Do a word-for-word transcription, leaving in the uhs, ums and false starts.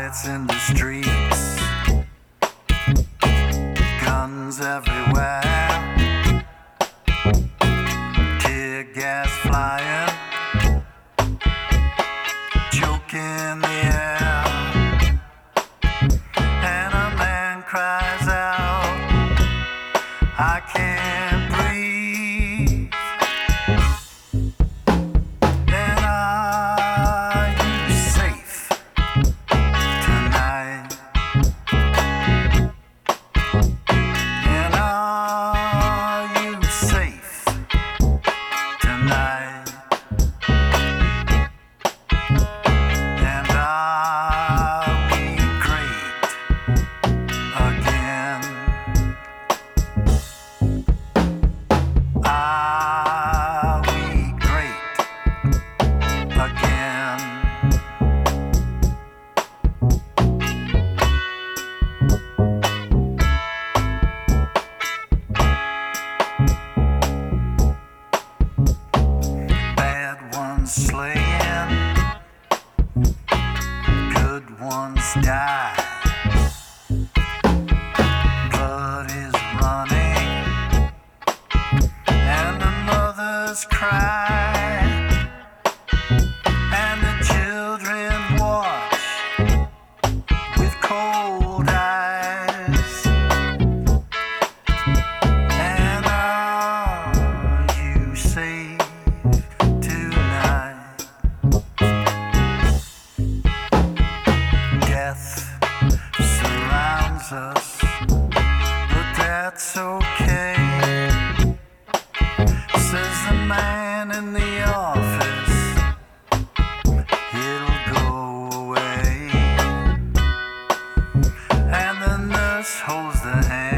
Riots in the streets, guns everywhere, tear gas flying, choke in the air, and a man cries out, I can't breathe. And are you safe tonight? And are you safe tonight? And are we great again? Are we great again? Bad ones slaying, good ones die. Blood is running, and the mothers cry, and the children watch with cold eyes. And are you safe tonight? Death surrounds us, but that's okay, says the man in the office. It'll go away. And the nurse holds the hand